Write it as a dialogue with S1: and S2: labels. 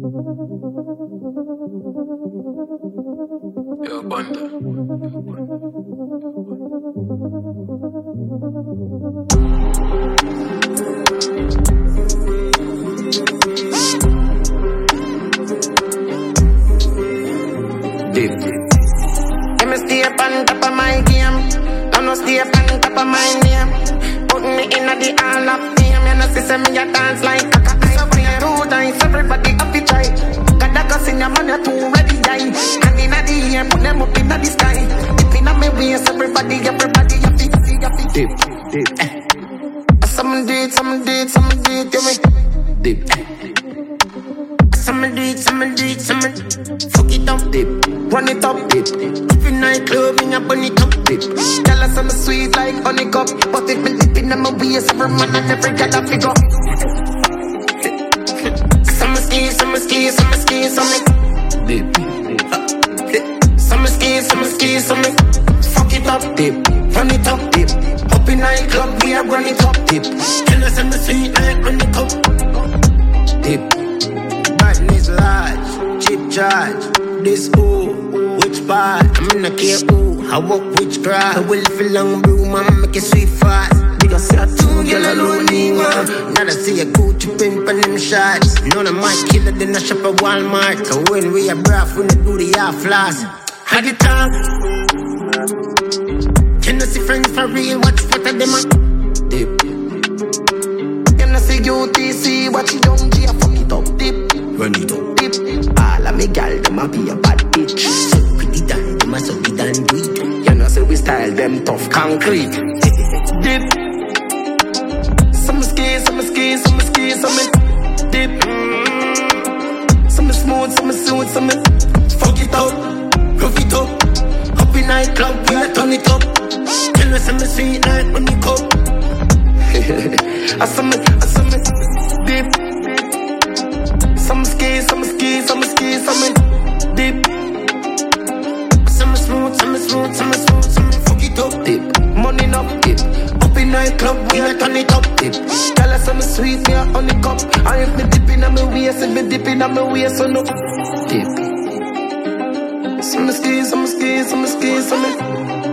S1: Yo, Bunda.
S2: Deep. Let me stay up on top of my game. Don't no stay up on top of my name. Put me in the all of fame. You know, see me a dance like a so play 2 times. Everybody up the try. Got the guns in your man, you're too ready, die. And in the air, put them up in the sky. If in my waist, everybody, you feel deep. Some did, you me deep. Some fuck it up deep. Run it up deep. Up in nightclub, in a bunny top deep. Tell us I'm sweet like honeycomb. But if me dip in my waist, every man and every girl I figure. Some deep. Some fuck it up deep. Run it up deep. Up in nightclub, we are run it up deep. Tell us I'm sweet like honeycomb. Deep. Badness large, cheap charge. This who, which part? I'm in a care who, I walk which grass. I will feel long blue, man, make it sweet fast. Because I 2 girl alone, man. Now I see a Gucci pin on them shots. None of my killer, then I shop at Walmart. So when we are braff, when they do the half floss. How the talk? Can I see friends for real? What of them are deep? Can I see UTC? Watch it down, G, I fuck it up deep. Run it up deep. All of me gal, them a be a bad bitch. So pretty done, them a so be done do it. You know say we style them tough concrete. Deep. Some deep. Some smooth, some fuck it up, rough it up. Up in nightclub, we a turn it up. Tell us I'm sweet like when you come. Some deep. Some deep. Some smooth, fuck it up deep. Money up deep. Up in nightclub, we a turn it up deep. Tell us I'm sweet, me a honeycomb. And if me dip in my waist, if me dip in my waist, so no deep. Some